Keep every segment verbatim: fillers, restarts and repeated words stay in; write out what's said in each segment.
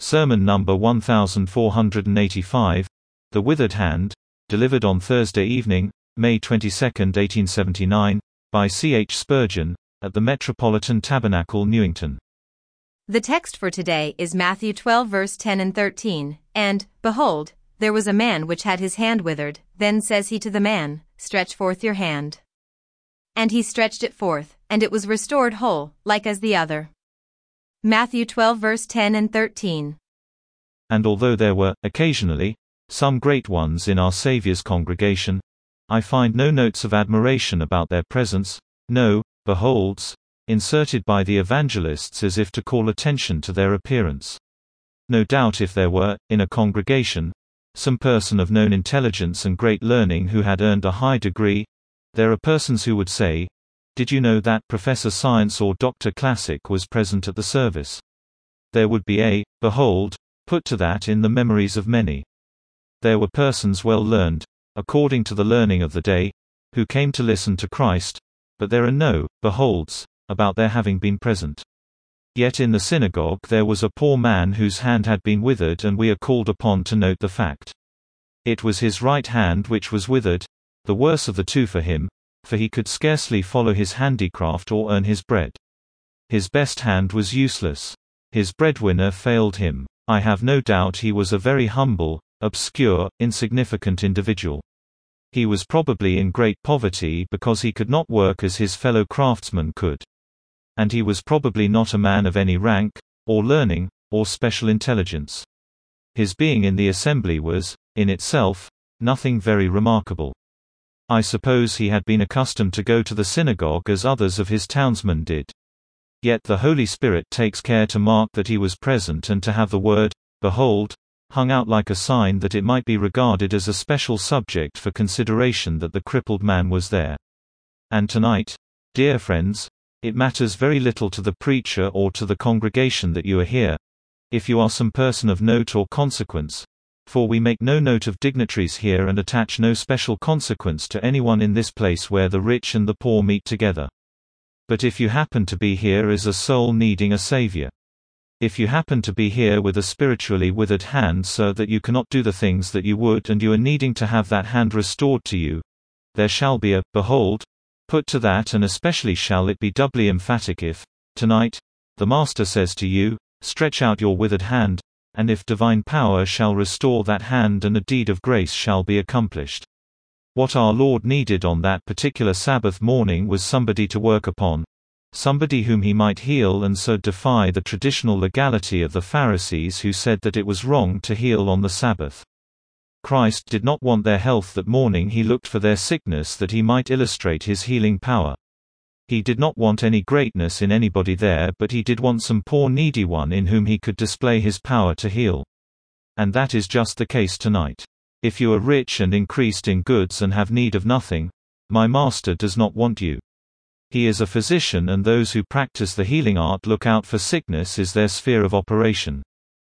Sermon number one thousand four hundred eighty-five, The Withered Hand, delivered on Thursday evening, May twenty-second, eighteen seventy-nine, by C H Spurgeon, at the Metropolitan Tabernacle, Newington. The text for today is Matthew twelve verse ten and thirteen, and, behold, there was a man which had his hand withered, then says he to the man, Stretch forth your hand. And he stretched it forth, and it was restored whole, like as the other. Matthew twelve verse ten and thirteen. And although there were, occasionally, some great ones in our Saviour's congregation, I find no notes of admiration about their presence, no beholds, inserted by the evangelists as if to call attention to their appearance. No doubt if there were, in a congregation, some person of known intelligence and great learning who had earned a high degree, there are persons who would say, Did you know that Professor Science or Doctor Classic was present at the service? There would be a behold put to that in the memories of many. There were persons well learned, according to the learning of the day, who came to listen to Christ, but there are no beholds about their having been present. Yet in the synagogue there was a poor man whose hand had been withered, and we are called upon to note the fact. It was his right hand which was withered, the worse of the two for him, for he could scarcely follow his handicraft or earn his bread. His best hand was useless. His breadwinner failed him. I have no doubt he was a very humble, obscure, insignificant individual. He was probably in great poverty because he could not work as his fellow craftsmen could. And he was probably not a man of any rank, or learning, or special intelligence. His being in the assembly was, in itself, nothing very remarkable. I suppose he had been accustomed to go to the synagogue as others of his townsmen did. Yet the Holy Spirit takes care to mark that he was present and to have the word, behold, hung out like a sign that it might be regarded as a special subject for consideration that the crippled man was there. And tonight, dear friends, it matters very little to the preacher or to the congregation that you are here, if you are some person of note or consequence, for we make no note of dignitaries here and attach no special consequence to anyone in this place where the rich and the poor meet together. But if you happen to be here as a soul needing a Savior, if you happen to be here with a spiritually withered hand so that you cannot do the things that you would and you are needing to have that hand restored to you, there shall be a behold put to that, and especially shall it be doubly emphatic if, tonight, the Master says to you, Stretch out your withered hand, and if divine power shall restore that hand and a deed of grace shall be accomplished. What our Lord needed on that particular Sabbath morning was somebody to work upon, somebody whom he might heal and so defy the traditional legality of the Pharisees who said that it was wrong to heal on the Sabbath. Christ did not want their health that morning, he looked for their sickness that he might illustrate his healing power. He did not want any greatness in anybody there, but he did want some poor needy one in whom he could display his power to heal. And that is just the case tonight. If you are rich and increased in goods and have need of nothing, my Master does not want you. He is a physician, and those who practice the healing art look out for sickness as their sphere of operation.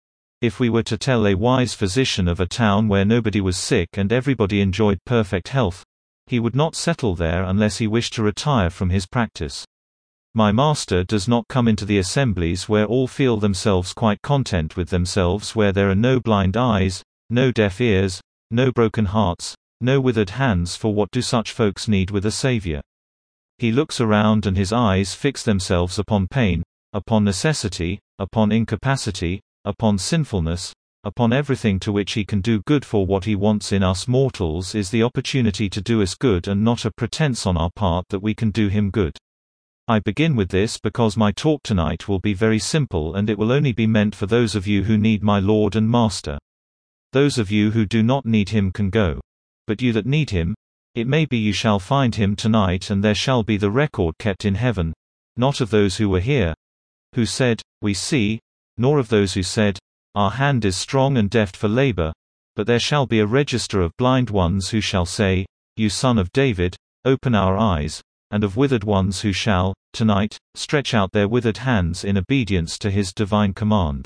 If we were to tell a wise physician of a town where nobody was sick and everybody enjoyed perfect health, he would not settle there unless he wished to retire from his practice. My Master does not come into the assemblies where all feel themselves quite content with themselves, where there are no blind eyes, no deaf ears, no broken hearts, no withered hands, for what do such folks need with a Savior? He looks around and his eyes fix themselves upon pain, upon necessity, upon incapacity, upon sinfulness, upon everything to which he can do good, for what he wants in us mortals is the opportunity to do us good and not a pretense on our part that we can do him good. I begin with this because my talk tonight will be very simple, and it will only be meant for those of you who need my Lord and Master. Those of you who do not need him can go. But you that need him, it may be you shall find him tonight, and there shall be the record kept in heaven, not of those who were here, who said, We see, nor of those who said, Our hand is strong and deft for labor, but there shall be a register of blind ones who shall say, You Son of David, open our eyes, and of withered ones who shall, tonight, stretch out their withered hands in obedience to his divine command.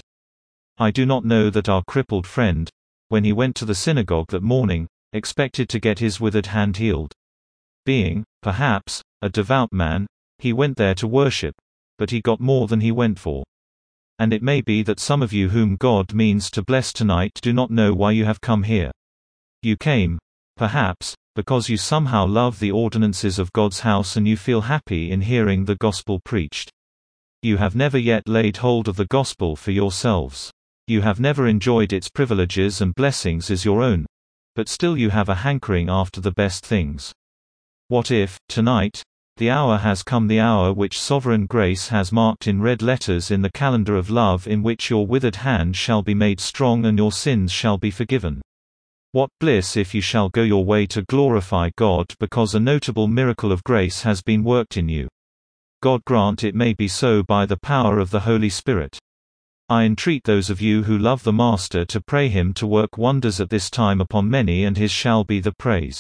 I do not know that our crippled friend, when he went to the synagogue that morning, expected to get his withered hand healed. Being, perhaps, a devout man, he went there to worship, but he got more than he went for. And it may be that some of you whom God means to bless tonight do not know why you have come here. You came, perhaps, because you somehow love the ordinances of God's house and you feel happy in hearing the gospel preached. You have never yet laid hold of the gospel for yourselves. You have never enjoyed its privileges and blessings as your own, but still you have a hankering after the best things. What if, tonight, the hour has come, the hour which sovereign grace has marked in red letters in the calendar of love, in which your withered hand shall be made strong and your sins shall be forgiven? What bliss if you shall go your way to glorify God because a notable miracle of grace has been worked in you. God grant it may be so by the power of the Holy Spirit. I entreat those of you who love the Master to pray him to work wonders at this time upon many, and his shall be the praise.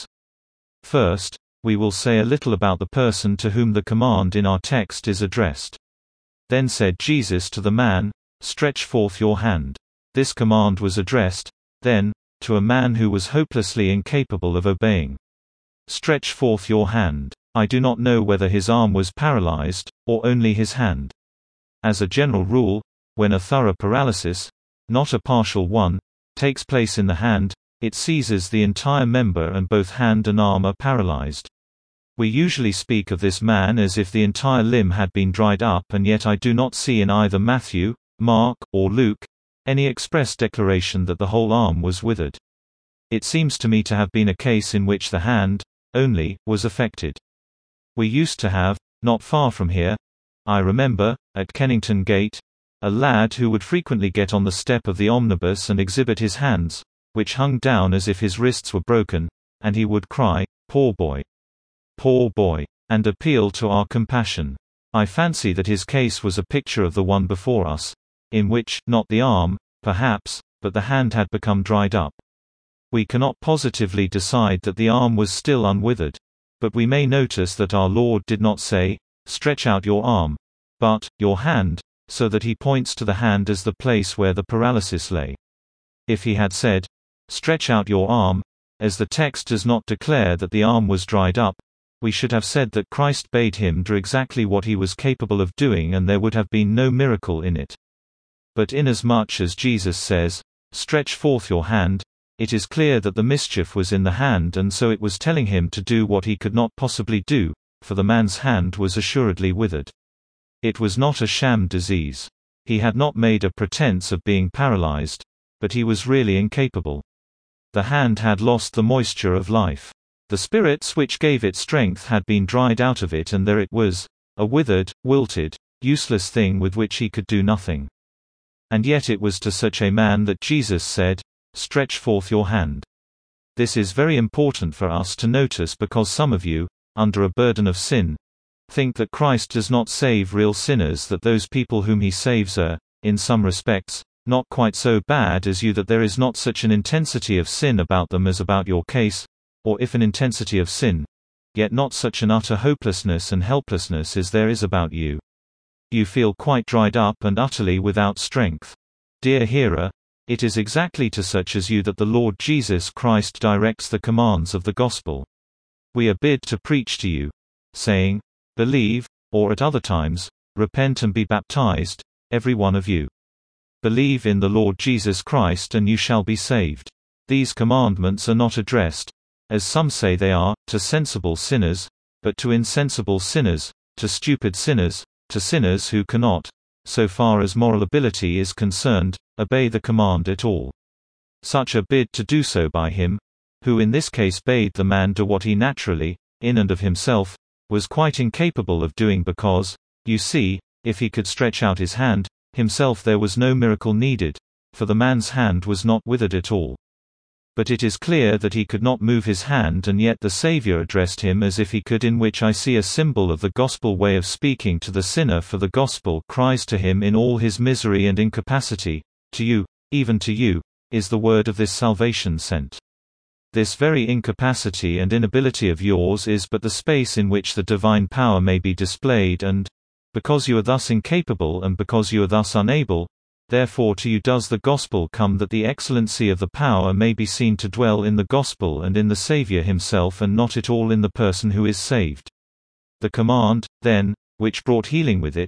First, we will say a little about the person to whom the command in our text is addressed. Then said Jesus to the man, "Stretch forth your hand." This command was addressed, then, to a man who was hopelessly incapable of obeying. Stretch forth your hand. I do not know whether his arm was paralyzed, or only his hand. As a general rule, when a thorough paralysis, not a partial one, takes place in the hand, it seizes the entire member and both hand and arm are paralyzed. We usually speak of this man as if the entire limb had been dried up, and yet I do not see in either Matthew, Mark, or Luke any express declaration that the whole arm was withered. It seems to me to have been a case in which the hand, only, was affected. We used to have, not far from here, I remember, at Kennington Gate, a lad who would frequently get on the step of the omnibus and exhibit his hands, which hung down as if his wrists were broken, and he would cry, "Poor boy! Poor boy!" and appeal to our compassion. I fancy that his case was a picture of the one before us, in which, not the arm, perhaps, but the hand had become dried up. We cannot positively decide that the arm was still unwithered, but we may notice that our Lord did not say, "Stretch out your arm," but, "your hand," so that he points to the hand as the place where the paralysis lay. If he had said, "Stretch out your arm," as the text does not declare that the arm was dried up, we should have said that Christ bade him do exactly what he was capable of doing, and there would have been no miracle in it. But inasmuch as Jesus says, "Stretch forth your hand," it is clear that the mischief was in the hand, and so it was telling him to do what he could not possibly do, for the man's hand was assuredly withered. It was not a sham disease. He had not made a pretense of being paralyzed, but he was really incapable. The hand had lost the moisture of life. The spirits which gave it strength had been dried out of it, and there it was, a withered, wilted, useless thing with which he could do nothing. And yet it was to such a man that Jesus said, "Stretch forth your hand." This is very important for us to notice, because some of you, under a burden of sin, think that Christ does not save real sinners, that those people whom he saves are, in some respects, not quite so bad as you, that there is not such an intensity of sin about them as about your case, or if an intensity of sin, yet not such an utter hopelessness and helplessness as there is about you. You feel quite dried up and utterly without strength. Dear hearer, it is exactly to such as you that the Lord Jesus Christ directs the commands of the gospel. We are bid to preach to you, saying, "Believe," or at other times, "Repent and be baptized, every one of you. Believe in the Lord Jesus Christ and you shall be saved." These commandments are not addressed, as some say they are, to sensible sinners, but to insensible sinners, to stupid sinners, to sinners who cannot, so far as moral ability is concerned, obey the command at all. Such are bid to do so by him, who in this case bade the man do what he naturally, in and of himself, was quite incapable of doing, because, you see, if he could stretch out his hand, himself there was no miracle needed, for the man's hand was not withered at all. But it is clear that he could not move his hand, and yet the Saviour addressed him as if he could, in which I see a symbol of the gospel way of speaking to the sinner, for the gospel cries to him in all his misery and incapacity, "To you, even to you, is the word of this salvation sent." This very incapacity and inability of yours is but the space in which the divine power may be displayed, and, because you are thus incapable and because you are thus unable, therefore to you does the gospel come, that the excellency of the power may be seen to dwell in the gospel and in the Saviour himself, and not at all in the person who is saved. The command, then, which brought healing with it,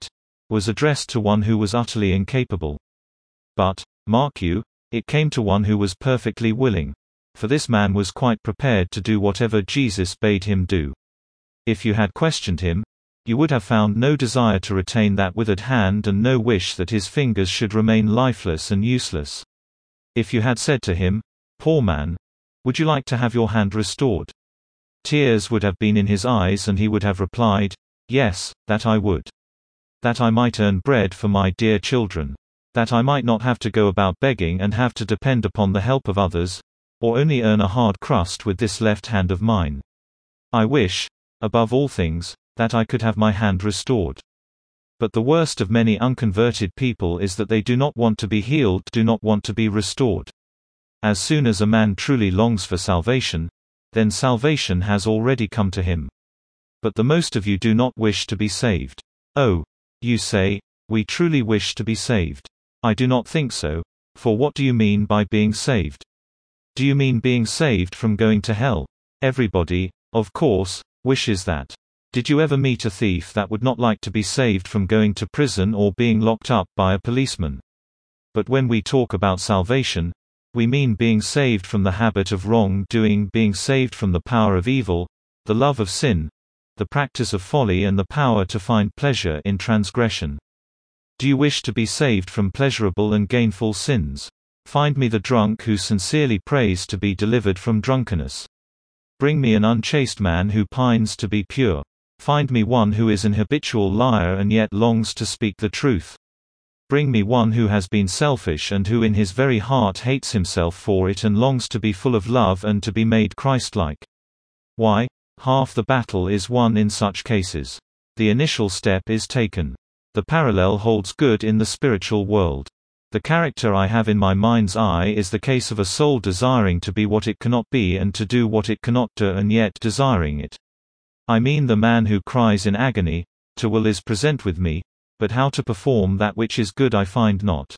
was addressed to one who was utterly incapable. But, mark you, it came to one who was perfectly willing. For this man was quite prepared to do whatever Jesus bade him do. If you had questioned him, you would have found no desire to retain that withered hand and no wish that his fingers should remain lifeless and useless. If you had said to him, "Poor man, would you like to have your hand restored?" Tears would have been in his eyes and he would have replied, "Yes, that I would. That I might earn bread for my dear children. That I might not have to go about begging and have to depend upon the help of others, or only earn a hard crust with this left hand of mine. I wish, above all things, that I could have my hand restored." But the worst of many unconverted people is that they do not want to be healed, do not want to be restored. As soon as a man truly longs for salvation, then salvation has already come to him. But the most of you do not wish to be saved. Oh, you say, "We truly wish to be saved." I do not think so, for what do you mean by being saved? Do you mean being saved from going to hell? Everybody, of course, wishes that. Did you ever meet a thief that would not like to be saved from going to prison or being locked up by a policeman? But when we talk about salvation, we mean being saved from the habit of wrong-doing, being saved from the power of evil, the love of sin, the practice of folly and the power to find pleasure in transgression. Do you wish to be saved from pleasurable and gainful sins? Find me the drunk who sincerely prays to be delivered from drunkenness. Bring me an unchaste man who pines to be pure. Find me one who is an habitual liar and yet longs to speak the truth. Bring me one who has been selfish and who in his very heart hates himself for it and longs to be full of love and to be made Christ-like. Why? Half the battle is won in such cases. The initial step is taken. The parallel holds good in the spiritual world. The character I have in my mind's eye is the case of a soul desiring to be what it cannot be and to do what it cannot do and yet desiring it. I mean the man who cries in agony, "To will is present with me, but how to perform that which is good I find not.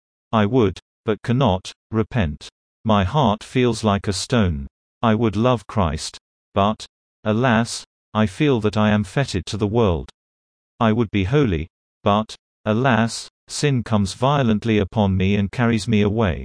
I would, but cannot, repent. My heart feels like a stone. I would love Christ, but, alas, I feel that I am fettered to the world. I would be holy, but, alas, sin comes violently upon me and carries me away."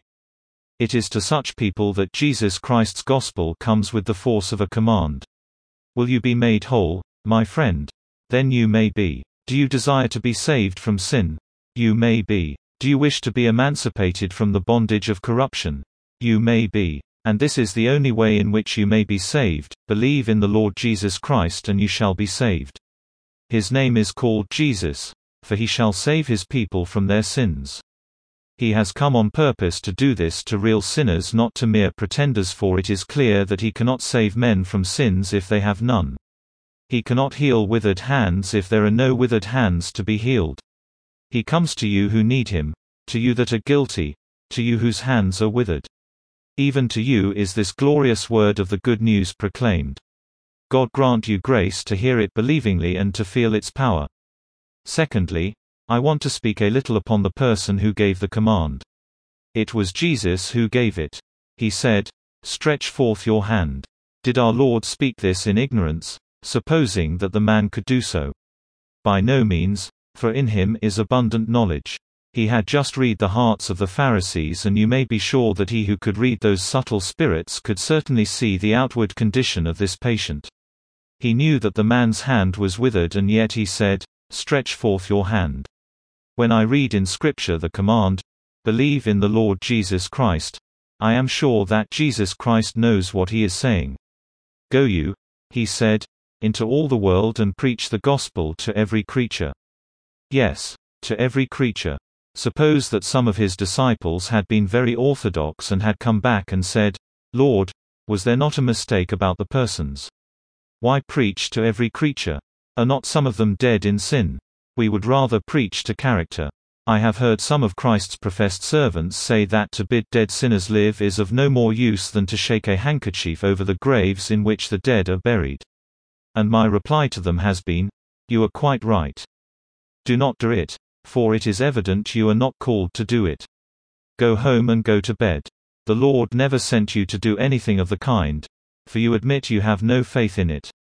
It is to such people that Jesus Christ's gospel comes with the force of a command. Will you be made whole, my friend? Then you may be. Do you desire to be saved from sin? You may be. Do you wish to be emancipated from the bondage of corruption? You may be. And this is the only way in which you may be saved: believe in the Lord Jesus Christ and you shall be saved. His name is called Jesus, for he shall save his people from their sins. He has come on purpose to do this to real sinners, not to mere pretenders, for it is clear that he cannot save men from sins if they have none. He cannot heal withered hands if there are no withered hands to be healed. He comes to you who need him, to you that are guilty, to you whose hands are withered. Even to you is this glorious word of the good news proclaimed. God grant you grace to hear it believingly and to feel its power. Secondly, I want to speak a little upon the person who gave the command. It was Jesus who gave it. He said, "Stretch forth your hand." Did our Lord speak this in ignorance, supposing that the man could do so? By no means, for in him is abundant knowledge. He had just read the hearts of the Pharisees, and you may be sure that he who could read those subtle spirits could certainly see the outward condition of this patient. He knew that the man's hand was withered, and yet he said, "Stretch forth your hand." When I read in Scripture the command, "Believe in the Lord Jesus Christ," I am sure that Jesus Christ knows what he is saying. "Go you," he said, "into all the world and preach the gospel to every creature." Yes, to every creature. Suppose that some of his disciples had been very orthodox and had come back and said, "Lord, was there not a mistake about the persons? Why preach to every creature? Are not some of them dead in sin? We would rather preach to character." I have heard some of Christ's professed servants say that to bid dead sinners live is of no more use than to shake a handkerchief over the graves in which the dead are buried. And my reply to them has been, "You are quite right. Do not do it, for it is evident you are not called to do it. Go home and go to bed. The Lord never sent you to do anything of the kind, for you admit you have no faith in it."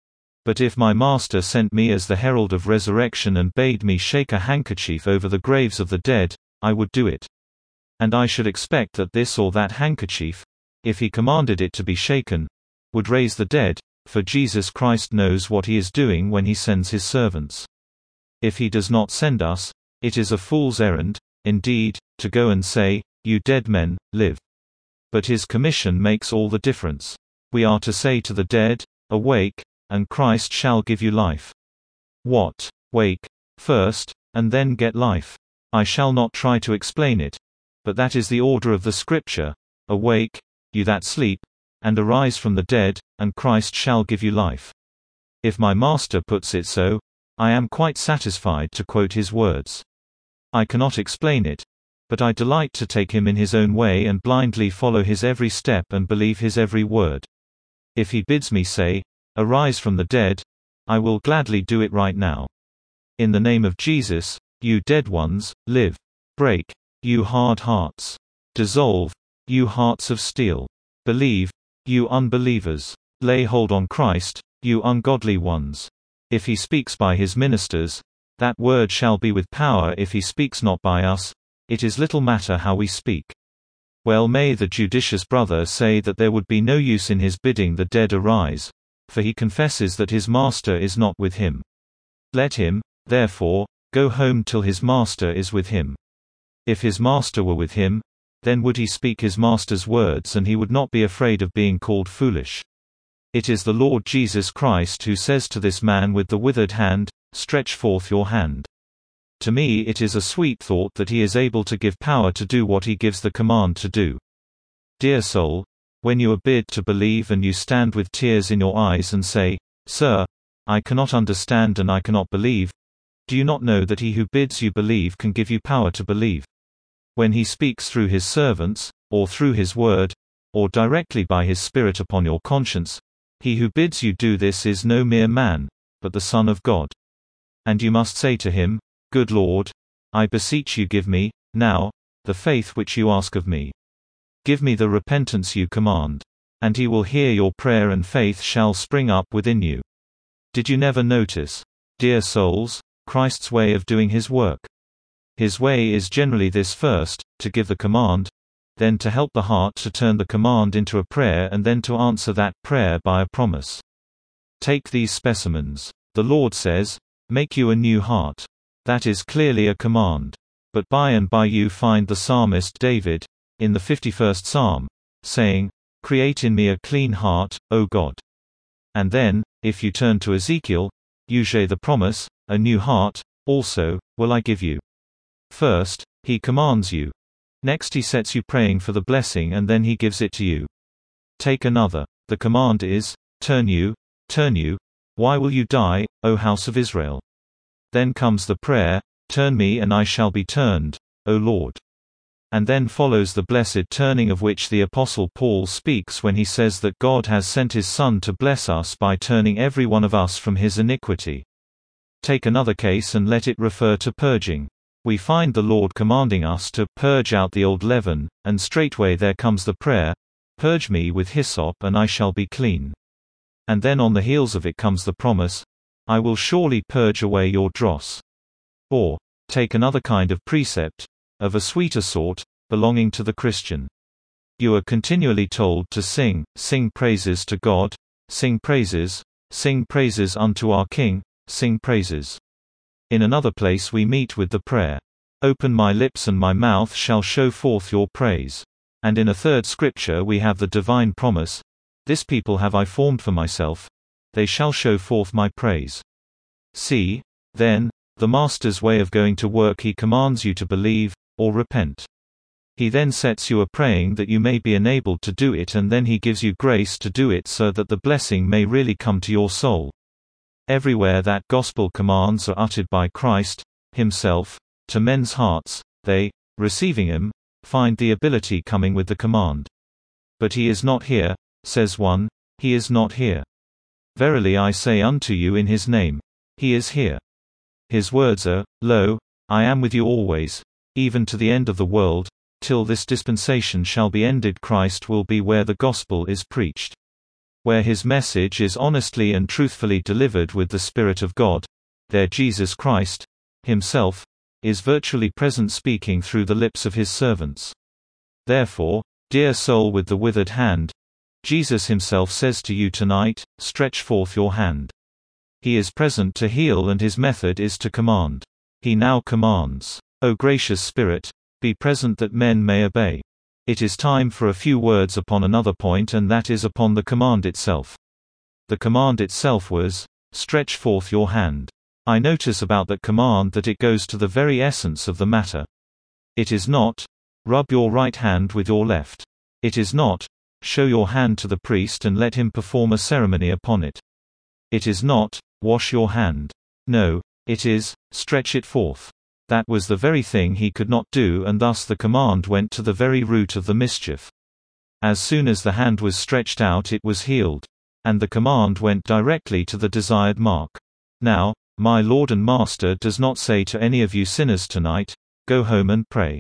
But if my master sent me as the herald of resurrection and bade me shake a handkerchief over the graves of the dead, I would do it. And I should expect that this or that handkerchief, if he commanded it to be shaken, would raise the dead, for Jesus Christ knows what he is doing when he sends his servants. If he does not send us, it is a fool's errand, indeed, to go and say, "You dead men, live." But his commission makes all the difference. We are to say to the dead, "Awake, and Christ shall give you life." What? Wake first, and then get life? I shall not try to explain it. But that is the order of the Scripture: "Awake, you that sleep, and arise from the dead, and Christ shall give you life." If my master puts it so, I am quite satisfied to quote his words. I cannot explain it, but I delight to take him in his own way and blindly follow his every step and believe his every word. If he bids me say, "Arise from the dead," I will gladly do it right now. In the name of Jesus, you dead ones, live. Break, you hard hearts. Dissolve, you hearts of steel. Believe, you unbelievers. Lay hold on Christ, you ungodly ones. If he speaks by his ministers, that word shall be with power. If he speaks not by us, it is little matter how we speak. Well may the judicious brother say that there would be no use in his bidding the dead arise, for he confesses that his master is not with him. Let him, therefore, go home till his master is with him. If his master were with him, then would he speak his master's words, and he would not be afraid of being called foolish. It is the Lord Jesus Christ who says to this man with the withered hand, "Stretch forth your hand." To me it is a sweet thought that he is able to give power to do what he gives the command to do. Dear soul, when you are bid to believe and you stand with tears in your eyes and say, "Sir, I cannot understand and I cannot believe," do you not know that he who bids you believe can give you power to believe? When he speaks through his servants, or through his word, or directly by his Spirit upon your conscience, he who bids you do this is no mere man, but the Son of God. And you must say to him, "Good Lord, I beseech you give me, now, the faith which you ask of me. Give me the repentance you command." And he will hear your prayer and faith shall spring up within you. Did you never notice, dear souls, Christ's way of doing his work? His way is generally this: first, to give the command, then to help the heart to turn the command into a prayer, and then to answer that prayer by a promise. Take these specimens. The Lord says, "Make you a new heart." That is clearly a command. But by and by you find the psalmist David, in the fifty-first Psalm, saying, "Create in me a clean heart, O God." And then, if you turn to Ezekiel, you say the promise, "A new heart, also, will I give you." First, he commands you. Next he sets you praying for the blessing, and then he gives it to you. Take another. The command is, "Turn you, turn you, why will you die, O house of Israel?" Then comes the prayer, "Turn me and I shall be turned, O Lord." And then follows the blessed turning of which the Apostle Paul speaks when he says that God has sent his Son to bless us by turning every one of us from his iniquity. Take another case and let it refer to purging. We find the Lord commanding us to purge out the old leaven, and straightway there comes the prayer, "Purge me with hyssop and I shall be clean." And then on the heels of it comes the promise, "I will surely purge away your dross." Or, take another kind of precept, of a sweeter sort, belonging to the Christian. You are continually told to sing, sing praises to God, sing praises, sing praises unto our King, sing praises. In another place we meet with the prayer, "Open my lips and my mouth shall show forth your praise." And in a third scripture we have the divine promise, "This people have I formed for myself, they shall show forth my praise." See, then, the Master's way of going to work. He commands you to believe, or repent. He then sets you a praying that you may be enabled to do it, and then he gives you grace to do it so that the blessing may really come to your soul. Everywhere that gospel commands are uttered by Christ himself to men's hearts, they, receiving him, find the ability coming with the command. "But he is not here," says one, "he is not here. Verily I say unto you in his name, he is here." His words are, "Lo, I am with you always, even to the end of the world, till this dispensation shall be ended." Christ will be where the gospel is preached. Where his message is honestly and truthfully delivered with the Spirit of God, there Jesus Christ, himself, is virtually present speaking through the lips of his servants. Therefore, dear soul with the withered hand, Jesus himself says to you tonight, stretch forth your hand. He is present to heal and his method is to command. He now commands. O gracious Spirit, be present that men may obey. It is time for a few words upon another point, and that is upon the command itself. The command itself was, stretch forth your hand. I notice about that command that it goes to the very essence of the matter. It is not, rub your right hand with your left. It is not, show your hand to the priest and let him perform a ceremony upon it. It is not, wash your hand. No, it is, stretch it forth. That was the very thing he could not do, and thus the command went to the very root of the mischief. As soon as the hand was stretched out, it was healed. And the command went directly to the desired mark. Now, my Lord and Master does not say to any of you sinners tonight, go home and pray.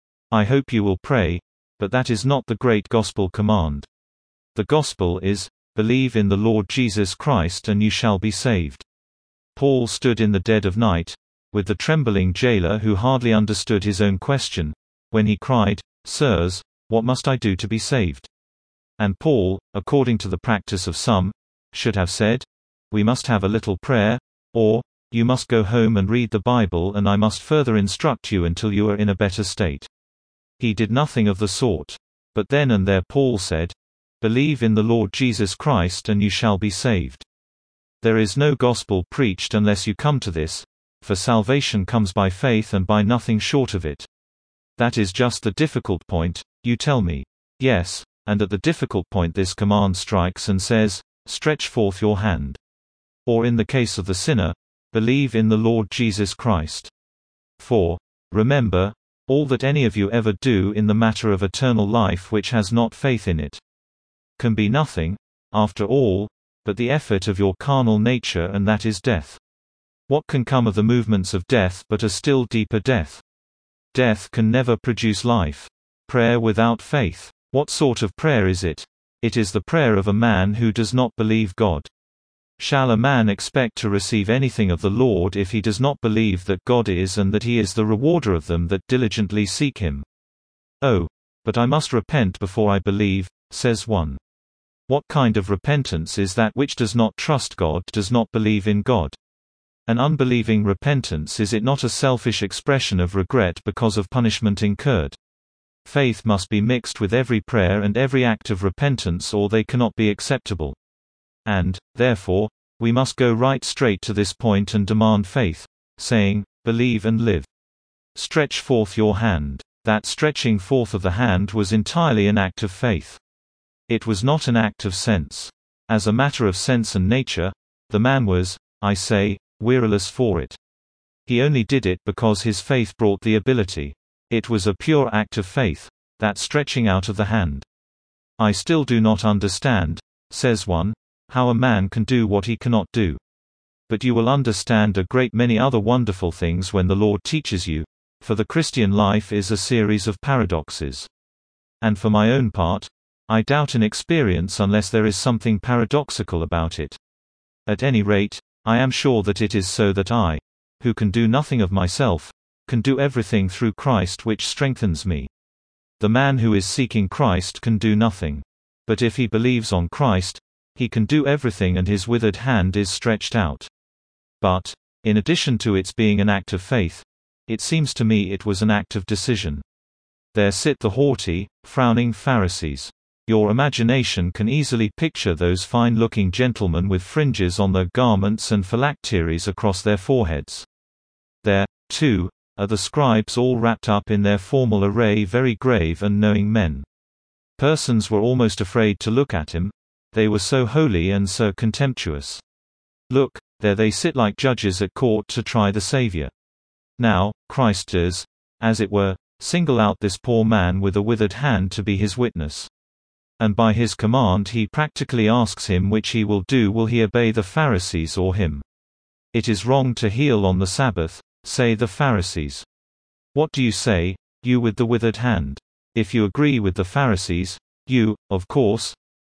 I hope you will pray, but that is not the great gospel command. The gospel is, believe in the Lord Jesus Christ and you shall be saved. Paul stood in the dead of night, with the trembling jailer who hardly understood his own question, when he cried, Sirs, what must I do to be saved? And Paul, according to the practice of some, should have said, we must have a little prayer, or, you must go home and read the Bible and I must further instruct you until you are in a better state. He did nothing of the sort. But then and there Paul said, believe in the Lord Jesus Christ and you shall be saved. There is no gospel preached unless you come to this, for salvation comes by faith and by nothing short of it. That is just the difficult point, you tell me. Yes, and at the difficult point this command strikes and says, stretch forth your hand. Or in the case of the sinner, believe in the Lord Jesus Christ. For, remember, all that any of you ever do in the matter of eternal life which has not faith in it, can be nothing, after all, but the effort of your carnal nature, and that is death. What can come of the movements of death but a still deeper death? Death can never produce life. Prayer without faith. What sort of prayer is it? It is the prayer of a man who does not believe God. Shall a man expect to receive anything of the Lord if he does not believe that God is and that he is the rewarder of them that diligently seek him? Oh, but I must repent before I believe, says one. What kind of repentance is that which does not trust God, does not believe in God? An unbelieving repentance, is it not a selfish expression of regret because of punishment incurred? Faith must be mixed with every prayer and every act of repentance, or they cannot be acceptable. And, therefore, we must go right straight to this point and demand faith, saying, believe and live. Stretch forth your hand. That stretching forth of the hand was entirely an act of faith. It was not an act of sense. As a matter of sense and nature, the man was, I say, weariless for it. He only did it because his faith brought the ability. It was a pure act of faith, that stretching out of the hand. I still do not understand, says one, how a man can do what he cannot do. But you will understand a great many other wonderful things when the Lord teaches you, for the Christian life is a series of paradoxes. And for my own part, I doubt an experience unless there is something paradoxical about it. At any rate, I am sure that it is so that I, who can do nothing of myself, can do everything through Christ which strengthens me. The man who is seeking Christ can do nothing. But if he believes on Christ, he can do everything, and his withered hand is stretched out. But, in addition to its being an act of faith, it seems to me it was an act of decision. There sit the haughty, frowning Pharisees. Your imagination can easily picture those fine-looking gentlemen with fringes on their garments and phylacteries across their foreheads. There, too, are the scribes all wrapped up in their formal array, very grave and knowing men. Persons were almost afraid to look at him, they were so holy and so contemptuous. Look, there they sit like judges at court to try the Savior. Now, Christ does, as it were, single out this poor man with a withered hand to be his witness. And by his command he practically asks him which he will do. Will he obey the Pharisees or him? It is wrong to heal on the Sabbath, say the Pharisees. What do you say, you with the withered hand? If you agree with the Pharisees, you, of course,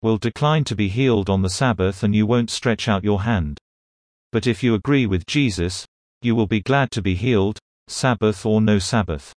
will decline to be healed on the Sabbath and you won't stretch out your hand. But if you agree with Jesus, you will be glad to be healed, Sabbath or no Sabbath.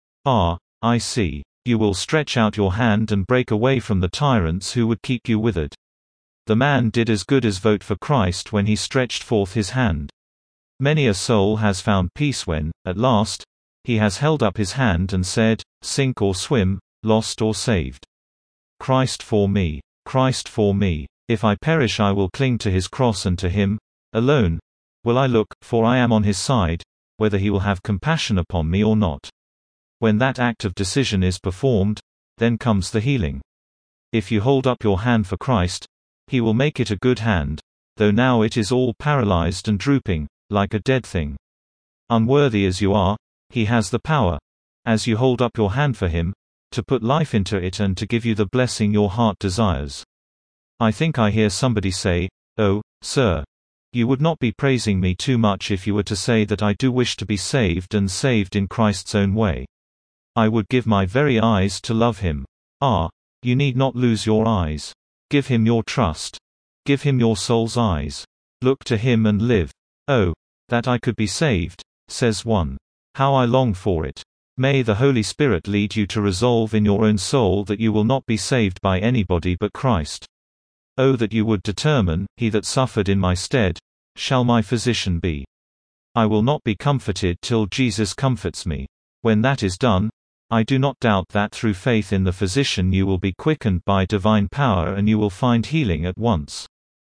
Ah, I see. You will stretch out your hand and break away from the tyrants who would keep you withered. The man did as good as vote for Christ when he stretched forth his hand. Many a soul has found peace when, at last, he has held up his hand and said, sink or swim, lost or saved. Christ for me. Christ for me. If I perish I will cling to his cross, and to him alone will I look, for I am on his side, whether he will have compassion upon me or not. When that act of decision is performed, then comes the healing. If you hold up your hand for Christ, he will make it a good hand, though now it is all paralyzed and drooping, like a dead thing. Unworthy as you are, he has the power, as you hold up your hand for him, to put life into it and to give you the blessing your heart desires. I think I hear somebody say, "Oh, sir, you would not be praising me too much if you were to say that I do wish to be saved and saved in Christ's own way. I would give my very eyes to love him." Ah, you need not lose your eyes. Give him your trust. Give him your soul's eyes. Look to him and live. Oh, that I could be saved, says one. How I long for it. May the Holy Spirit lead you to resolve in your own soul that you will not be saved by anybody but Christ. Oh, that you would determine, he that suffered in my stead, shall my physician be. I will not be comforted till Jesus comforts me. When that is done, I do not doubt that through faith in the physician you will be quickened by divine power and you will find healing at once.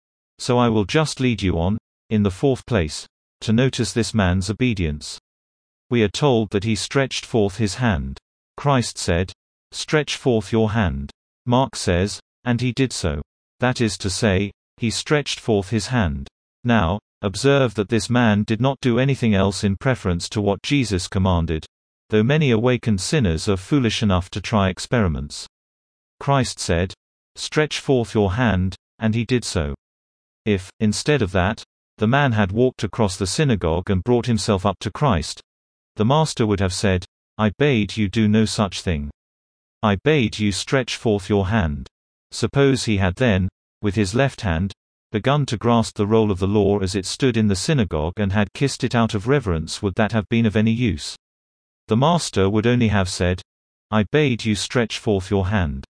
So I will just lead you on, in the fourth place, to notice this man's obedience. We are told that he stretched forth his hand. Christ said, "Stretch forth your hand." Mark says, "And he did so." That is to say, he stretched forth his hand. Now, observe that this man did not do anything else in preference to what Jesus commanded, though many awakened sinners are foolish enough to try experiments. Christ said, "Stretch forth your hand," and he did so. If, instead of that, the man had walked across the synagogue and brought himself up to Christ, the master would have said, "I bade you do no such thing. I bade you stretch forth your hand." Suppose he had then, with his left hand, begun to grasp the roll of the law as it stood in the synagogue and had kissed it out of reverence, would that have been of any use? The master would only have said, "I bade you stretch forth your hand."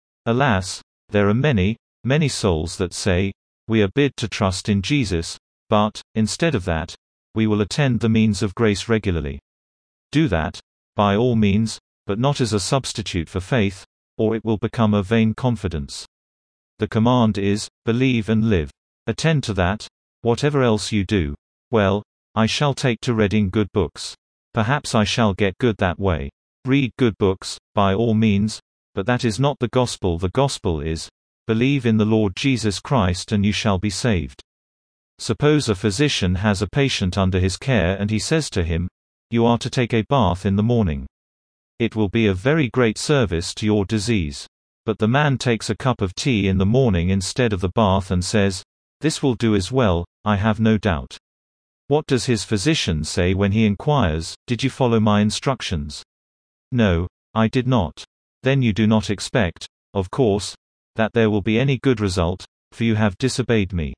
Alas, there are many, many souls that say, "We are bid to trust in Jesus, but, instead of that, we will attend the means of grace regularly." Do that, by all means, but not as a substitute for faith, or it will become a vain confidence. The command is, believe and live. Attend to that. Whatever else you do, well, I shall take to reading good books. Perhaps I shall get good that way. Read good books, by all means, but that is not the gospel. The gospel is, believe in the Lord Jesus Christ and you shall be saved. Suppose a physician has a patient under his care and he says to him, "You are to take a bath in the morning. It will be of very great service to your disease." But the man takes a cup of tea in the morning instead of the bath and says, "This will do as well, I have no doubt." What does his physician say when he inquires, "Did you follow my instructions?" "No, I did not." Then you do not expect, of course, that there will be any good result, for you have disobeyed me.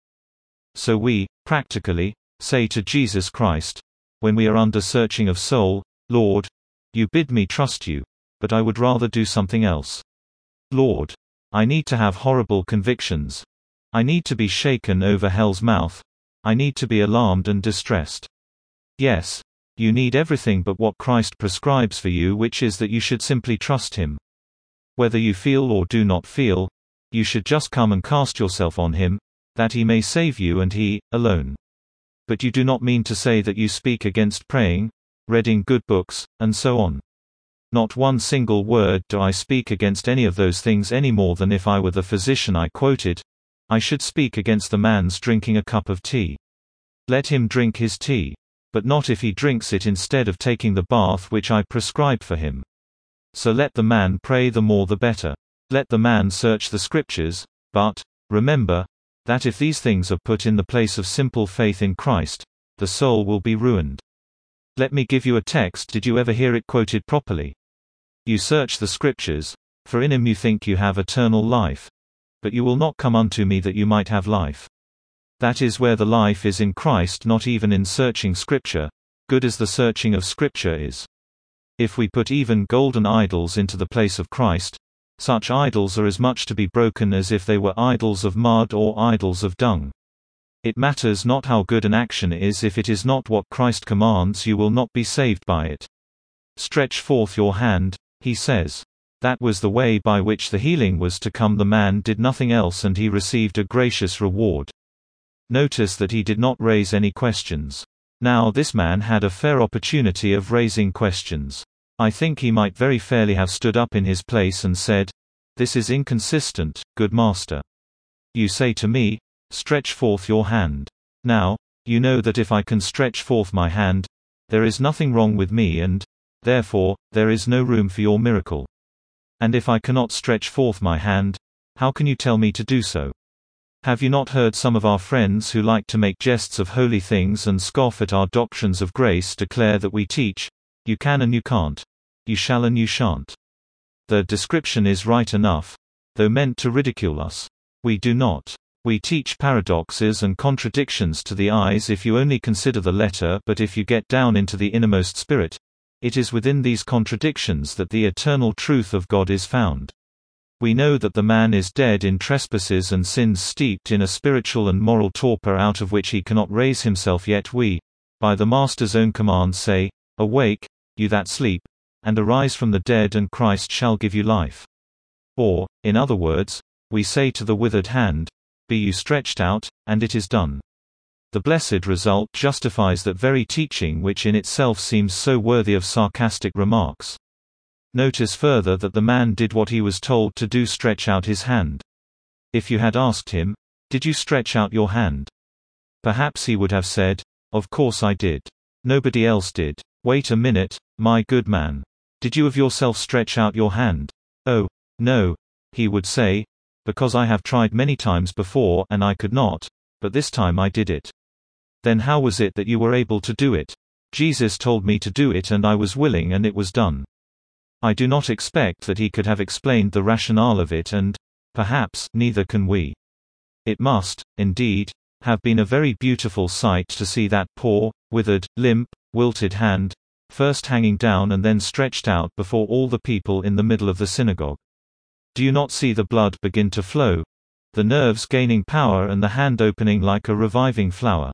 So we, practically, say to Jesus Christ, when we are under searching of soul, "Lord, you bid me trust you, but I would rather do something else. Lord, I need to have horrible convictions. I need to be shaken over hell's mouth. I need to be alarmed and distressed." Yes, you need everything but what Christ prescribes for you, which is that you should simply trust him. Whether you feel or do not feel, you should just come and cast yourself on him, that he may save you and he, alone. But you do not mean to say that you speak against praying, reading good books, and so on. Not one single word do I speak against any of those things any more than if I were the physician I quoted. I should speak against the man's drinking a cup of tea. Let him drink his tea, but not if he drinks it instead of taking the bath which I prescribe for him. So let the man pray, the more the better. Let the man search the scriptures, but, remember, that if these things are put in the place of simple faith in Christ, the soul will be ruined. Let me give you a text. Did you ever hear it quoted properly? You search the scriptures, for in him you think you have eternal life. but you will not come unto me that you might have life. That is where the life is in Christ, not even in searching Scripture, good as the searching of Scripture is. If we put even golden idols into the place of Christ, such idols are as much to be broken as if they were idols of mud or idols of dung. It matters not how good an action is, if it is not what Christ commands, you will not be saved by it. Stretch forth your hand, he says. That was the way by which the healing was to come. The man did nothing else and he received a gracious reward. Notice that he did not raise any questions. Now this man had a fair opportunity of raising questions. I think he might very fairly have stood up in his place and said, "This is inconsistent, good master. You say to me, stretch forth your hand. Now, you know that if I can stretch forth my hand, there is nothing wrong with me and, therefore, there is no room for your miracle. And if I cannot stretch forth my hand, how can you tell me to do so? Have you not heard some of our friends who like to make jests of holy things and scoff at our doctrines of grace declare that we teach, you can and you can't, you shall and you shan't? The description is right enough, though meant to ridicule us. We do not. We teach paradoxes and contradictions to the eyes if you only consider the letter, but if you get down into the innermost spirit, it is within these contradictions that the eternal truth of God is found. We know that the man is dead in trespasses and sins, steeped in a spiritual and moral torpor out of which he cannot raise himself, yet we, by the Master's own command, say, "Awake, you that sleep, and arise from the dead, and Christ shall give you life." Or, in other words, we say to the withered hand, "Be you stretched out," and it is done. The blessed result justifies that very teaching which in itself seems so worthy of sarcastic remarks. Notice further that the man did what he was told to do, stretch out his hand. If you had asked him, "Did you stretch out your hand?" perhaps he would have said, "Of course I did. Nobody else did." "Wait a minute, my good man. Did you of yourself stretch out your hand?" "Oh, no," he would say, "because I have tried many times before and I could not, but this time I did it." "Then how was it that you were able to do it?" "Jesus told me to do it and I was willing and it was done." I do not expect that he could have explained the rationale of it, and, perhaps, neither can we. It must, indeed, have been a very beautiful sight to see that poor, withered, limp, wilted hand, first hanging down and then stretched out before all the people in the middle of the synagogue. Do you not see the blood begin to flow, the nerves gaining power and the hand opening like a reviving flower?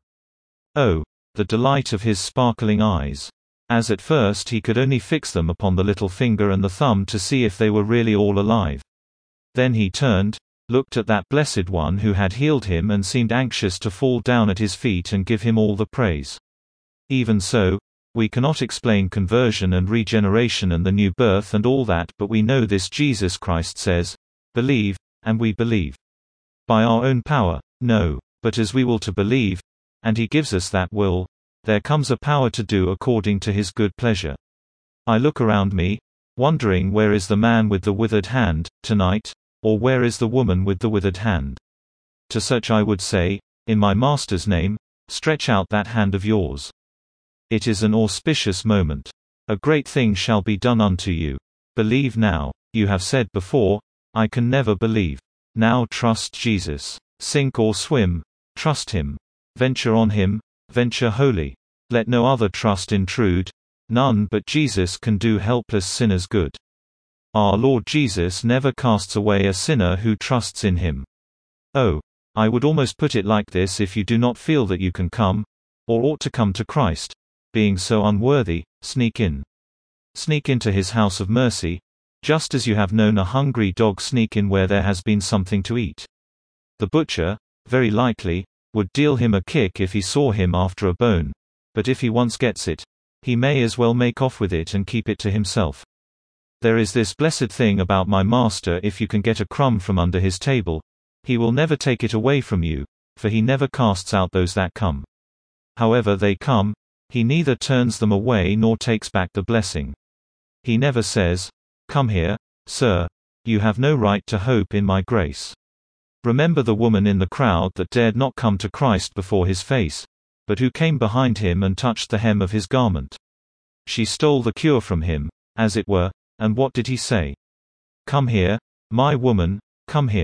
Oh, the delight of his sparkling eyes! As at first he could only fix them upon the little finger and the thumb to see if they were really all alive. Then he turned, looked at that blessed one who had healed him and seemed anxious to fall down at his feet and give him all the praise. Even so, we cannot explain conversion and regeneration and the new birth and all that, but we know this: Jesus Christ says, "Believe, and we believe." By our own power? No. But as we will to believe, and he gives us that will, there comes a power to do according to his good pleasure. I look around me, wondering where is the man with the withered hand, tonight, or where is the woman with the withered hand? To such I would say, in my Master's name, stretch out that hand of yours. It is an auspicious moment. A great thing shall be done unto you. Believe now. You have said before, "I can never believe." Now trust Jesus. Sink or swim, trust him. Venture on him, venture wholly. Let no other trust intrude. None but Jesus can do helpless sinners good. Our Lord Jesus never casts away a sinner who trusts in him. Oh, I would almost put it like this: if you do not feel that you can come, or ought to come to Christ, being so unworthy, sneak in. Sneak into his house of mercy, just as you have known a hungry dog sneak in where there has been something to eat. The butcher, very likely, would deal him a kick if he saw him after a bone, but if he once gets it, he may as well make off with it and keep it to himself. There is this blessed thing about my Master: if you can get a crumb from under his table, he will never take it away from you, for he never casts out those that come. However they come, he neither turns them away nor takes back the blessing. He never says, "Come here, sir, you have no right to hope in my grace." Remember the woman in the crowd that dared not come to Christ before his face, but who came behind him and touched the hem of his garment. She stole the cure from him, as it were, and what did he say? "Come here, my woman, come here."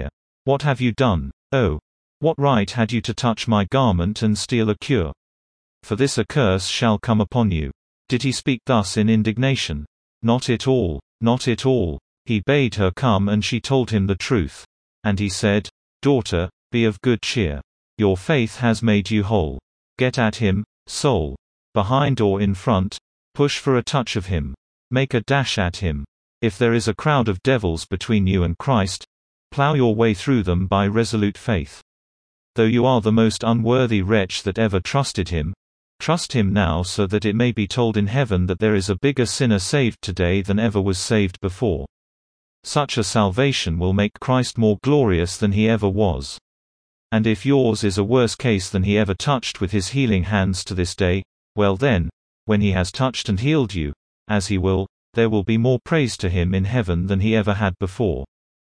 What have you done? Oh! What right had you to touch my garment and steal a cure? For this a curse shall come upon you. Did he speak thus in indignation? Not at all, not at all. He bade her come and she told him the truth. And he said, Daughter, be of good cheer. Your faith has made you whole. Get at him, soul. Behind or in front, push for a touch of him. Make a dash at him. If there is a crowd of devils between you and Christ, plow your way through them by resolute faith. Though you are the most unworthy wretch that ever trusted him, trust him now so that it may be told in heaven that there is a bigger sinner saved today than ever was saved before. Such a salvation will make Christ more glorious than he ever was. And if yours is a worse case than he ever touched with his healing hands to this day, well then, when he has touched and healed you, as he will, there will be more praise to him in heaven than he ever had before.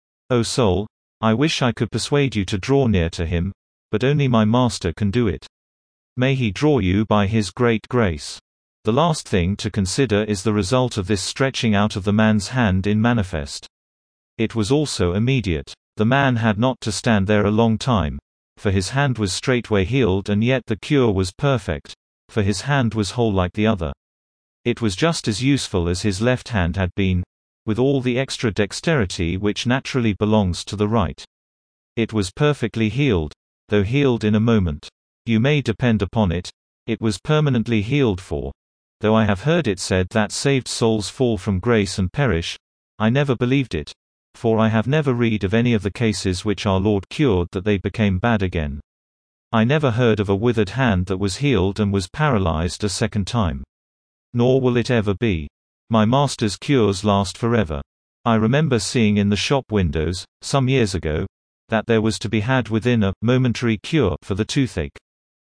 O soul, I wish I could persuade you to draw near to him, but only my Master can do it. May he draw you by his great grace. The last thing to consider is the result of this stretching out of the man's hand in manifest. It was also immediate. The man had not to stand there a long time, for his hand was straightway healed, and yet the cure was perfect, for his hand was whole like the other. It was just as useful as his left hand had been, with all the extra dexterity which naturally belongs to the right. It was perfectly healed, though healed in a moment. You may depend upon it, it was permanently healed, for, though I have heard it said that saved souls fall from grace and perish, I never believed it. For I have never read of any of the cases which our Lord cured that they became bad again. I never heard of a withered hand that was healed and was paralyzed a second time. Nor will it ever be. My Master's cures last forever. I remember seeing in the shop windows, some years ago, that there was to be had within a momentary cure for the toothache.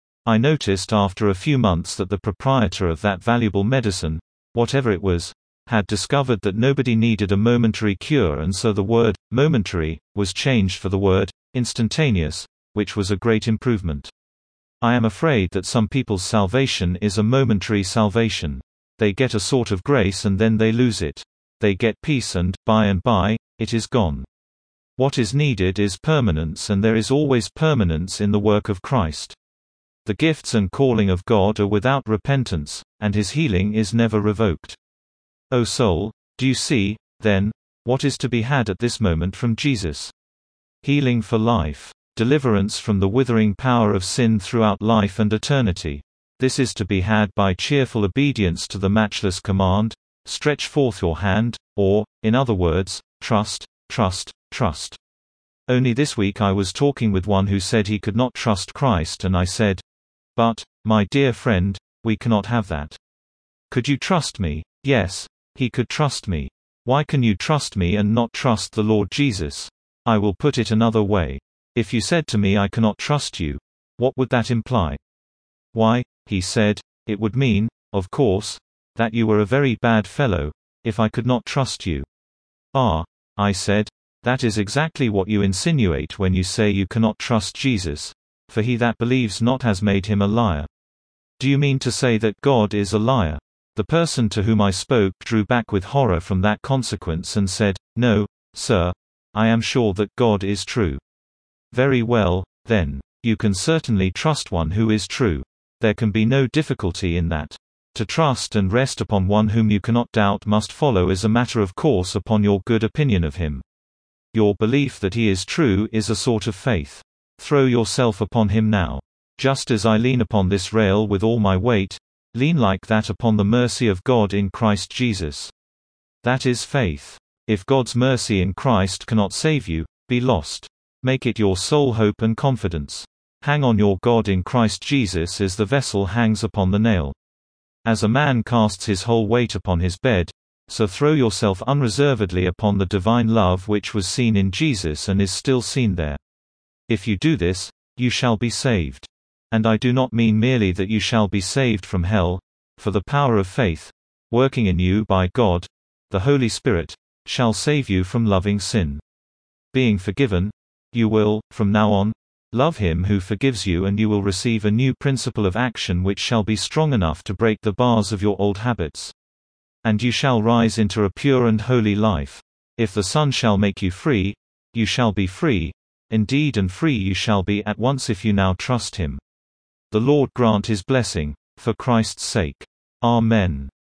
I noticed after a few months that the proprietor of that valuable medicine, whatever it was, had discovered that nobody needed a momentary cure, and so the word momentary was changed for the word instantaneous, which was a great improvement. I am afraid that some people's salvation is a momentary salvation. They get a sort of grace and then they lose it. They get peace and, by and by, it is gone. What is needed is permanence, and there is always permanence in the work of Christ. The gifts and calling of God are without repentance, and his healing is never revoked. O soul, do you see, then, what is to be had at this moment from Jesus? Healing for life. Deliverance from the withering power of sin throughout life and eternity. This is to be had by cheerful obedience to the matchless command, stretch forth your hand, or, in other words, trust, trust, trust. Only this week I was talking with one who said he could not trust Christ, and I said, But, my dear friend, we cannot have that. Could you trust me? Yes, he could trust me. Why can you trust me and not trust the Lord Jesus? I will put it another way. If you said to me I cannot trust you, what would that imply? Why, he said, it would mean, of course, that you were a very bad fellow, if I could not trust you. Ah, I said, that is exactly what you insinuate when you say you cannot trust Jesus, for he that believes not has made him a liar. Do you mean to say that God is a liar? The person to whom I spoke drew back with horror from that consequence and said, No, sir, I am sure that God is true. Very well, then, you can certainly trust one who is true. There can be no difficulty in that. To trust and rest upon one whom you cannot doubt must follow as a matter of course upon your good opinion of him. Your belief that he is true is a sort of faith. Throw yourself upon him now. Just as I lean upon this rail with all my weight, lean like that upon the mercy of God in Christ Jesus. That is faith. If God's mercy in Christ cannot save you, be lost. Make it your sole hope and confidence. Hang on your God in Christ Jesus as the vessel hangs upon the nail. As a man casts his whole weight upon his bed, so throw yourself unreservedly upon the divine love which was seen in Jesus and is still seen there. If you do this, you shall be saved. And I do not mean merely that you shall be saved from hell, for the power of faith, working in you by God, the Holy Spirit, shall save you from loving sin. Being forgiven, you will, from now on, love him who forgives you, and you will receive a new principle of action which shall be strong enough to break the bars of your old habits. And you shall rise into a pure and holy life. If the Son shall make you free, you shall be free, Indeed, and free you shall be at once if you now trust him. The Lord grant his blessing, for Christ's sake. Amen.